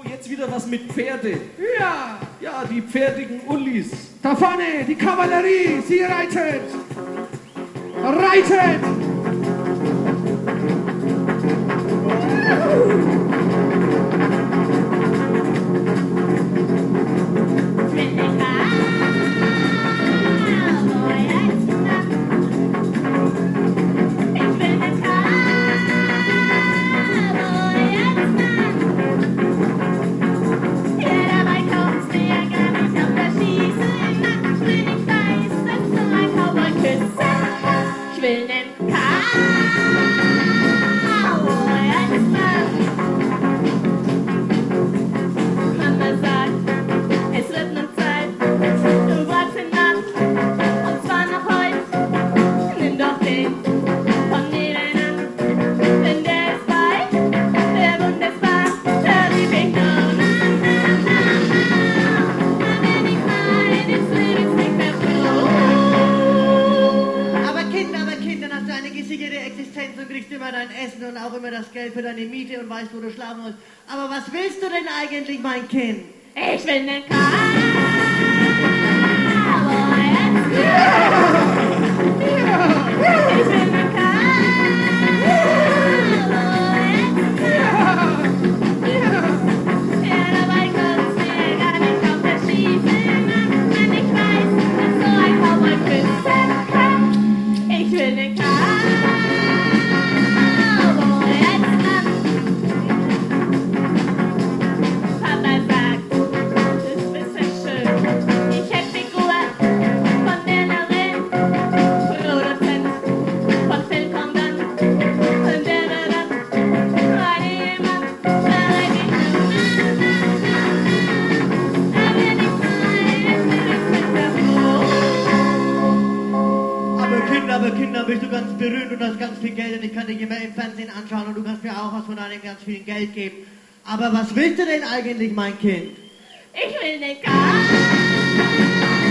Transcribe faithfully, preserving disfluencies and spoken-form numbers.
Oh, jetzt wieder was mit Pferde. Ja, Ja, die pferdigen Ullis. da vorne, die Kavallerie, sie reitet. Reitet. Geld für deine Miete und weißt, wo du schlafen musst. Aber was willst du denn eigentlich, mein Kind? Ich will einen Cowboy. Ich will einen Cowboy. Ja, dabei kommt's mir gar nicht auf der Schieße, wenn ich weiß, dass so ein Cowboy küssen kann. Ich will einen Cowboy. Bist du ganz berühmt und hast ganz viel Geld und ich kann dich immer im Fernsehen anschauen und du kannst mir auch was von deinem ganz viel Geld geben. Aber was willst du denn eigentlich, mein Kind? Ich will eine Karte.